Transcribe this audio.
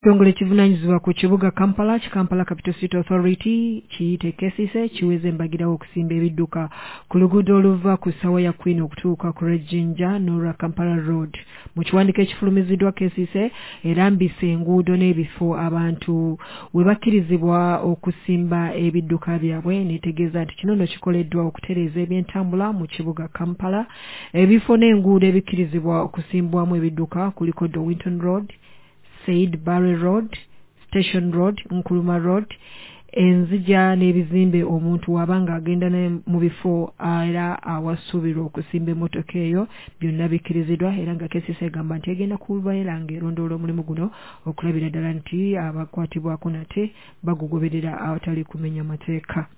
Ekitongole kivunaanyizibwa ku kibuga Kampala Capital City Authority kiyite KCCA kiweze mbagirawo okusimba ebidduka ku luguudo oluva ku ssaawa ya Queen okutuuka ku Rejinja n'olwa Kampala Road. Mu kiwandiiko ekifulumiziddwa KCCA erambise enguudo n'ebifo abantu we bakkirizibwa okusimba ebidduka byabwe n'etegeeza nti kino kikoleddwa okutereeza ebyentambula mu kibuga Kampala. Ebifo n'enguudo ebikkirizibwa okusimbwamu ebidduka kuliko Winton Road, Said Barre Road, Station Road, Nkuruma Road, enzija n'ebizimbe omuntu wabanga agenda mu bifo era awasuubirwa okusimba emmotoka eyo byonna bikkirizibwa era nga KCCA egamba nti egenda kubeera ng'erondoola omulimu guno okulabira ddala nti abakwatibwako nate bagugoberera awatali kumenya mateeka.